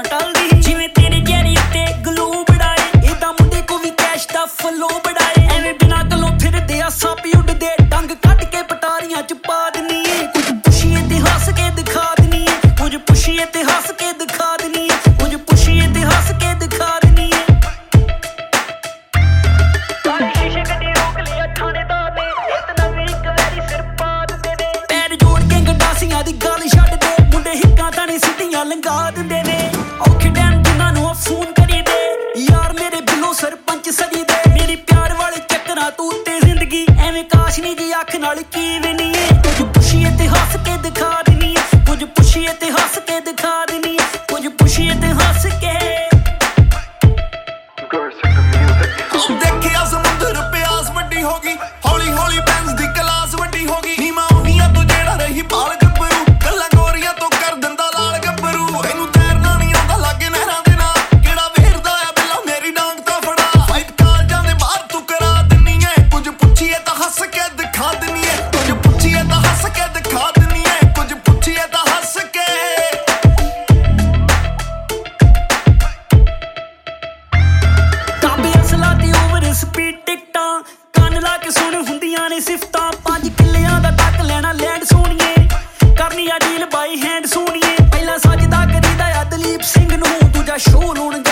ਨਾ ਟਲਦੀ ਜਿਵੇਂ ਤੇਰੇ ਚਿਹਰੇ ਉੱਤੇ ਗਲੋ ਬੜਾਏ ਇਦਾਂ ਮੁੰਡੇ ਕੋ ਵੀ ਕੈਸ਼ ਦਾ ਫਲੋ ਬੜਾਏ ਐਵੇਂ ਬਿਨਾਂ ਗੱਲੋਂ ਫਿਰਦੇ ਆ ਸੱਪ ਉੱਡਦੇ ਡੰਗ ਕੱਢ ਕੇ ਪਟਾਰੀਆਂ ਚ ਪਾ ਦਿੰਨੀ ਏ ਕੁਝ ਪੁੱਛੀਏ ਤੇ ਹੱਸ ਕੇ ਦਿਖਾ ਦਿੰਨੀ ਏ ਕੁਝ ਪੁੱਛੀਏ ਤੇ ਹੱਸ ਕੇ ਦਿਖਾ ਦਿੰਨੀ ਏ ਕੁਝ ਪੁੱਛੀਏ ਤੇ ਹੱਸ ਕੇ ਦਿਖਾ ਦਿੰਨੀ ਏ ਸਾਰੇ ਸ਼ੀਸ਼ੇ ਕੱਢੀ ਰੋਕ ਲਿਆ ਥਾਣੇਦਾਰ ਨੇ ਇਤਨਾ ਵੀ ਇੱਕ ਵਾਰੀ ਸਿਰ ਪਾ ਦਿੰਦੇ ਨੇ ਪੈਰ ਜੋੜ ਕੇ ਗੰਡਾਸੀਆਂ ਦੀ ਗੱਲ ਛੱਡ ਦੇ ਮੁੰਡੇ ਹਿੱਕਾਂ ਤਾਣੇ ਸਿੱਧੀਆਂ ਲੰਘਾ ਦਿੰਦੇ ਨੇ ਔਖੇ ਟਾਈਮ ਜਿਨ੍ਹਾਂ ਨੂੰ ਫੋਨ ਕਰੀਦੇ ਯਾਰ ਮੇਰੇ ਬਿੱਲੋ ਸਰਪੰਚ ਸਜੀ ਦੇ ਮੇਰੀ ਪਿਆਰ ਵਾਲੇ ਚੱਕਰਾਂ ਤੂੰ ਉੱਤੇ ਜ਼ਿੰਦਗੀ ਐਵੇਂ ਕਾਸ਼ ਨੀ ਜੀ ਅੱਖ ਨਾਲ ਕੀ ਵੀ ਨਹੀਂ ਏ ਕੁਝ ਪੁੱਛੀਏ ਤੇ ਹੱਸ ਕੇ ਦਿਖਾ ਦਿੰਨੀ ਏ ਕੁਝ ਪੁੱਛੀਏ ਤੇ ਹੱਸ ਕੇ ਦਿਖਾ ਦਿੰਨੀ ਏ ਕੁਝ ਪੁੱਛੀਏ ਤੇ ਹੱਸ ਕੇ ਦੇਖਿਆ ਸਮੁੰਦਰ ਪਿਆਸ ਵੱਡੀ ਹੋ ਗਈ ਹੌਲੀ ਹੌਲੀ ਬੈਂਸ ਦੀ ਕਲਾਸ ਵੱਡੀ ਹੋ ਗਈ ਨੀਮਾ ਉਹਨੀਆਂ ਤੋਂ ਜਿਹੜਾ ਰਹੀ ਬਾਲ ਗੱਭਰੂ ਗੱਲਾਂ ਗੋਰੀਆਂ ਤੋਂ ਕਰ ਦਿੰਦਾ ਲਾਲ ਗੱਭਰੂ ਇਹਨੂੰ ਤੈਰਨਾ ਨਹੀਂ ਆਉਂਦਾ ਲਾਗੇ ਨਹਿਰਾਂ ਦੇ ਨਾਲ ਕਿਹੜਾ ਵੇਰਦਾ ਆ ਬਿੱਲਾ ਮੇਰੀ ਡਾਂਗ ਤਾਂ ਫੜਾ ਫਾਈਟ ਕਾਲਜਾਂ ਦੇ ਬਾਹਰ ਤੂੰ ਕਰਾ ਦਿੰਨੀ ਏ ਕੁਝ ਪੁੱਛੀਏ ਤਾਂ ਹੱਸ ਕੇ ਦਿਖਾ ਦਿੰਨੀ ਏ ਕੁਝ ਪੁੱਛੀਏ ਤਾਂ ਹੱਸ ਕੇ ਦਿਖਾ ਦਿੰਨੀ ਏ ਕੁਝ ਪੁੱਛੀਏ ਤਾਂ ਹੱਸ ਕੇ ਤਾਬੇ ਅਸਲਾ ਤੇ ਓਵਰ ਸਪੀਡ ਟਿਕਟਾਂ ਕੰਨ ਲਾ ਕੇ ਸੁਣ ਹੁੰਦੀਆਂ ਨੇ ਸਿਫਤਾਂ 5 ਕਿੱਲਿਆਂ ਦਾ ਟੱਕ ਲੈਣਾ ਲੈਂਡ ਸੋਣੀਏ ਕਰਨੀ ਆ ਡੀਲ ਬਾਈ ਹੈਂਡ ਸੋਣੀਏ ਪਹਿਲਾਂ ਸੱਜਦਾ ਕਰੀਦਾ ਆ ਦਲੀਪ ਸਿੰਘ ਨੂੰ ਦੂਜਾ ਸ਼ੋਅ ਲਾਉਣ